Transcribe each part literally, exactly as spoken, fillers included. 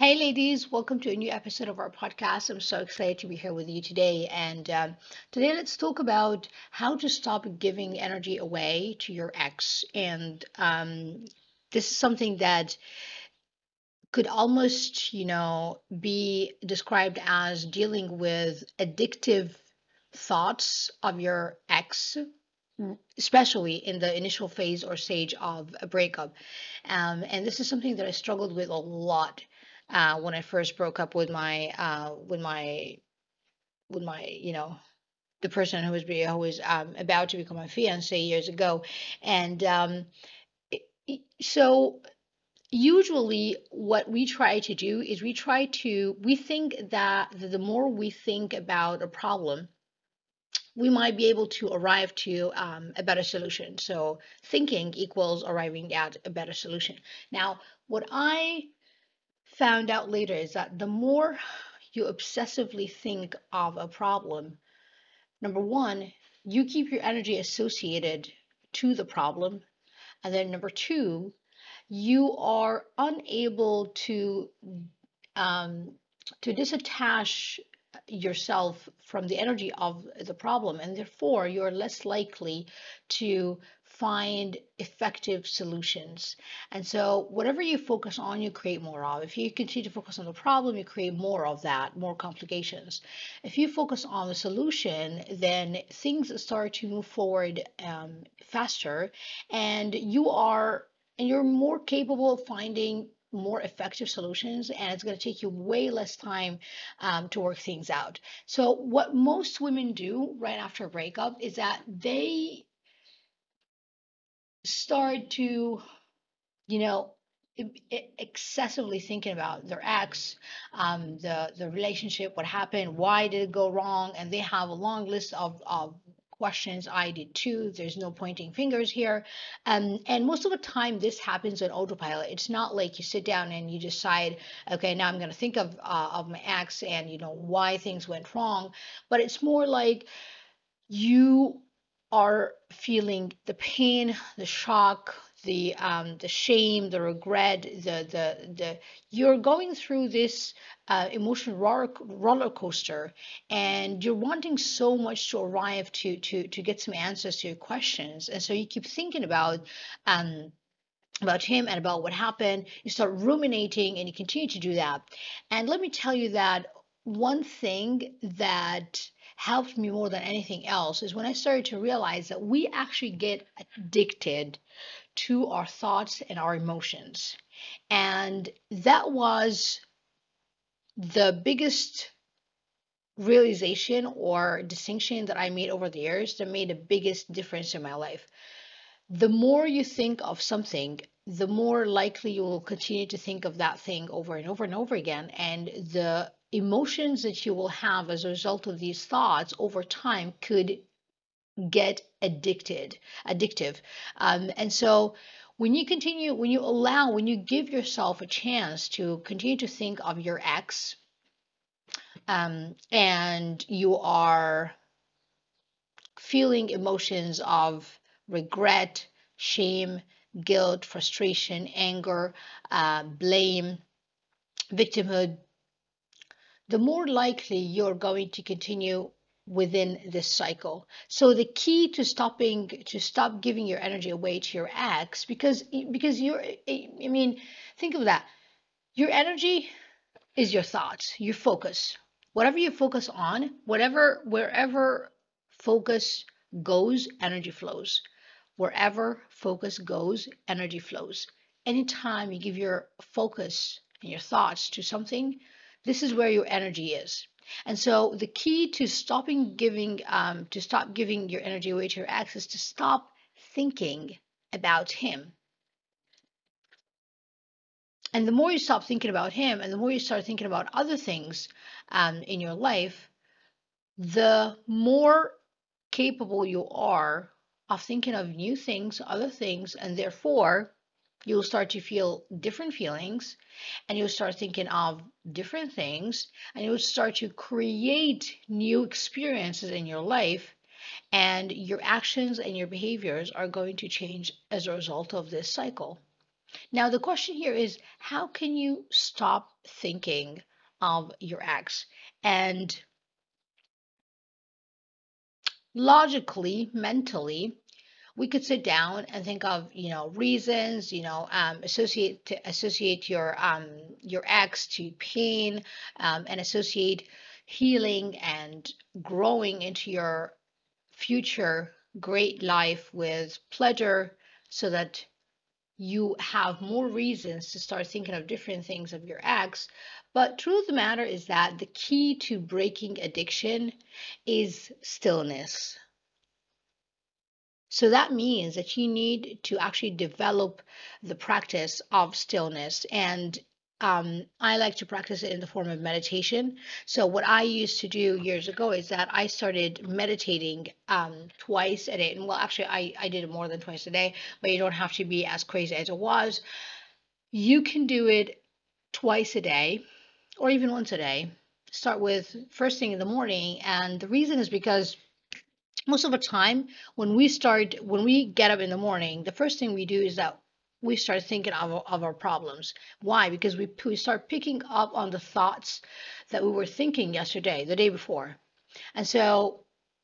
Hey, ladies, welcome to a new episode of our podcast. I'm so excited to be here with you today. And um, today, let's talk about how to stop giving energy away to your ex. And um, this is something that could almost, you know, be described as dealing with addictive thoughts of your ex, mm, especially in the initial phase or stage of a breakup. Um, and this is something that I struggled with a lot uh, when I first broke up with my uh, with my with my you know the person who was be- who was um, about to become my fiance years ago, and um, it- it- so usually what we try to do is we try to we think that the more we think about a problem, we might be able to arrive to um, a better solution. So thinking equals arriving at a better solution. Now, what I found out later is that the more you obsessively think of a problem, number one, you keep your energy associated to the problem. And then number two, you are unable to um, to disattach yourself from the energy of the problem, and therefore you're less likely to find effective solutions. And so whatever you focus on, you create more of. If you continue to focus on the problem, you create more of that, more complications. If you focus on the solution, then things start to move forward um, faster, and you are and you're more capable of finding more effective solutions, and it's going to take you way less time um, to work things out. So what most women do right after a breakup is that they start to, you know, e- e- excessively thinking about their ex, um, the the relationship, what happened, why did it go wrong, and they have a long list of of questions. I did too. There's no pointing fingers here, um, and most of the time this happens on autopilot. It's not like you sit down and you decide, okay, now I'm going to think of uh, of my ex and you know why things went wrong, but it's more like you are feeling the pain, the shock, the um, the shame, the regret, the the the you're going through this uh, emotional roller, roller coaster, and you're wanting so much to arrive to to to get some answers to your questions, and so you keep thinking about um about him and about what happened. You start ruminating, and you continue to do that. And let me tell you that one thing that helped me more than anything else is when I started to realize that we actually get addicted to our thoughts and our emotions. And that was the biggest realization or distinction that I made over the years that made the biggest difference in my life. The more you think of something, the more likely you will continue to think of that thing over and over and over again. And the emotions that you will have as a result of these thoughts over time could get addicted, addictive. Um, and so when you continue, when you allow, when you give yourself a chance to continue to think of your ex, um, and you are feeling emotions of regret, shame, guilt, frustration, anger, uh, blame, victimhood, the more likely you're going to continue within this cycle. So the key to stopping to stop giving your energy away to your ex, because because you're I mean think of that. Your energy is your thoughts, your focus. Whatever you focus on, whatever wherever focus goes, energy flows. Wherever focus goes, energy flows. Anytime you give your focus and your thoughts to something, this is where your energy is. And so the key to stopping giving, um, to stop giving your energy away to your ex is to stop thinking about him. And the more you stop thinking about him and the more you start thinking about other things um, in your life, the more capable you are of thinking of new things, other things, and therefore you'll start to feel different feelings and you'll start thinking of different things and you'll start to create new experiences in your life, and your actions and your behaviors are going to change as a result of this cycle. Now, the question here is how can you stop thinking of your ex? And logically, mentally, we could sit down and think of, you know, reasons, you know, um, associate to associate your um your ex to pain, um, and associate healing and growing into your future great life with pleasure, so that you have more reasons to start thinking of different things of your ex. But truth of the matter is that the key to breaking addiction is stillness. So that means that you need to actually develop the practice of stillness. And um, I like to practice it in the form of meditation. So what I used to do years ago is that I started meditating um, twice a day. And well, actually, I, I did it more than twice a day, but you don't have to be as crazy as it was. You can do it twice a day or even once a day. Start with first thing in the morning. And the reason is because most of the time when we start when we get up in the morning, the first thing we do is that we start thinking of, our- of our problems. Why? Because we, we start picking up on the thoughts that we were thinking yesterday, the day before. And so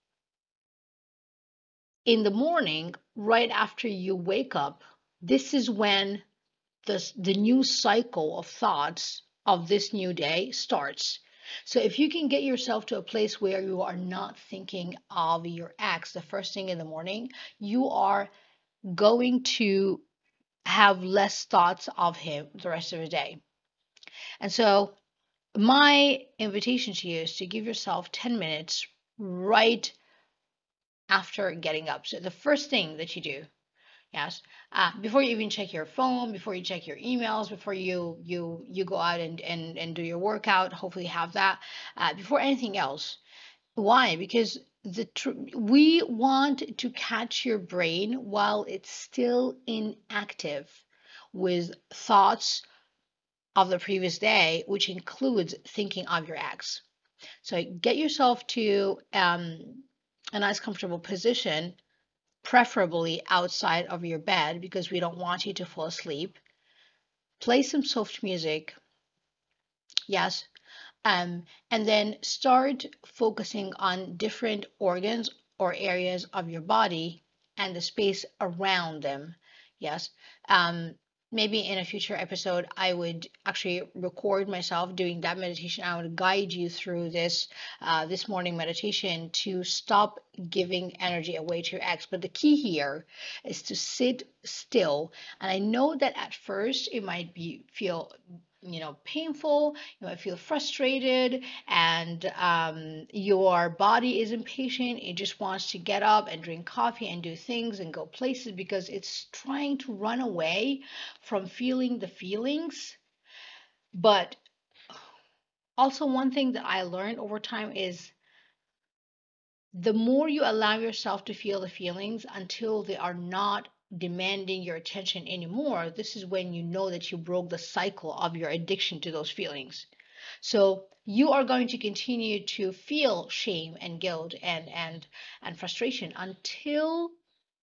in the morning, right after you wake up, this is when the, the new cycle of thoughts of this new day starts. So if you can get yourself to a place where you are not thinking of your ex the first thing in the morning, you are going to have less thoughts of him the rest of the day. And so my invitation to you is to give yourself ten minutes right after getting up. So the first thing that you do, yes, uh, before you even check your phone, before you check your emails, before you you you go out and and, and do your workout, hopefully you have that, uh, before anything else. Why? Because the tr- we want to catch your brain while it's still inactive with thoughts of the previous day, which includes thinking of your ex. So get yourself to um, a nice, comfortable position, preferably outside of your bed because we don't want you to fall asleep. Play some soft music, yes, um, and then start focusing on different organs or areas of your body and the space around them. Yes. Um, maybe in a future episode, I would actually record myself doing that meditation. I would guide you through this uh, this morning meditation to stop giving energy away to your ex. But the key here is to sit still. And I know that at first it might be feel you know painful, you might feel frustrated, and um, your body is impatient. It just wants to get up and drink coffee and do things and go places because it's trying to run away from feeling the feelings. But also, one thing that I learned over time is the more you allow yourself to feel the feelings until they are not demanding your attention anymore, this is when you know that you broke the cycle of your addiction to those feelings. So you are going to continue to feel shame and guilt and and and frustration until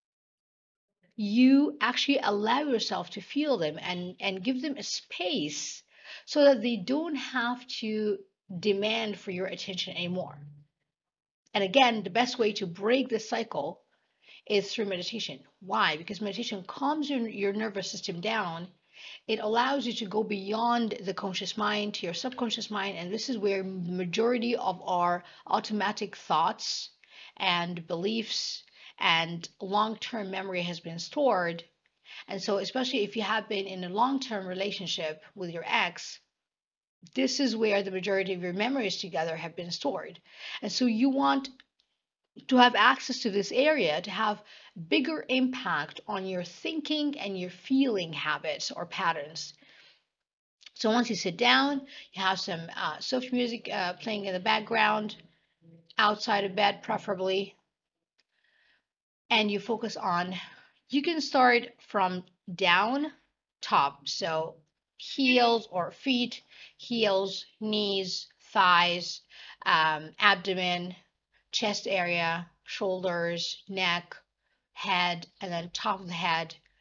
you actually allow yourself to feel them and and give them a space so that they don't have to demand for your attention anymore. And again, the best way to break this cycle is through meditation. Why? Because meditation calms your, your nervous system down. It allows you to go beyond the conscious mind to your subconscious mind, and this is where majority of our automatic thoughts and beliefs and long-term memory has been stored. And so especially if you have been in a long-term relationship with your ex, this is where the majority of your memories together have been stored. And so you want to have access to this area to have bigger impact on your thinking and your feeling habits or patterns. So once you sit down, you have some uh, soft music uh, playing in the background, outside of bed preferably, and you focus on, you can start from down top. So heels or feet, heels, knees, thighs, um, abdomen, chest area, shoulders, neck, head, and then top of the head,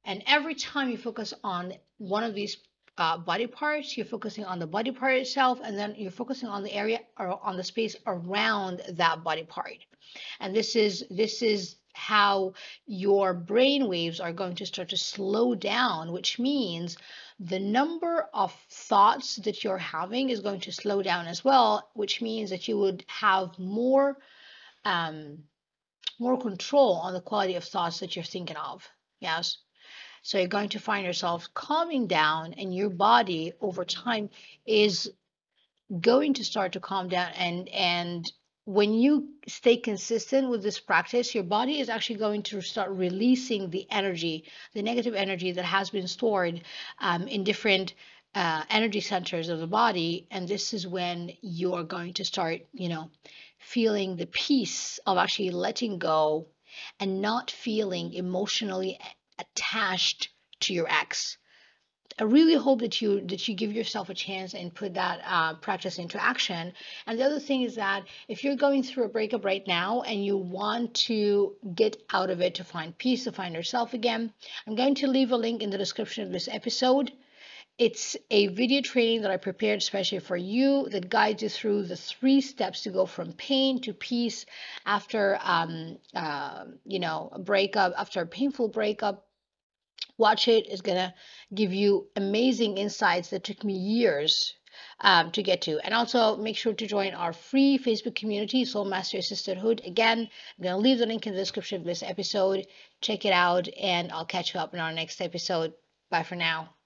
And every time you focus on one of these uh, body parts, you're focusing on the body part itself, and then you're focusing on the area or on the space around that body part. And this is this is how your brain waves are going to start to slow down, which means the number of thoughts that you're having is going to slow down as well, which means that you would have more um, more control on the quality of thoughts that you're thinking of. Yes. So you're going to find yourself calming down, and your body over time is going to start to calm down. And and when you stay consistent with this practice, your body is actually going to start releasing the energy, the negative energy that has been stored um, in different uh, energy centers of the body. And this is when you're going to start, you know, feeling the peace of actually letting go and not feeling emotionally attached to your ex. I really hope that you that you give yourself a chance and put that uh, practice into action. And the other thing is that if you're going through a breakup right now and you want to get out of it, to find peace, to find yourself again, I'm going to leave a link in the description of this episode. It's a video training that I prepared especially for you that guides you through the three steps to go from pain to peace after, um, uh, you know, a breakup, after a painful breakup. Watch it. It's going to give you amazing insights that took me years um, to get to. And also make sure to join our free Facebook community, Soul Mastery Sisterhood. Again, I'm going to leave the link in the description of this episode. Check it out, and I'll catch you up in our next episode. Bye for now.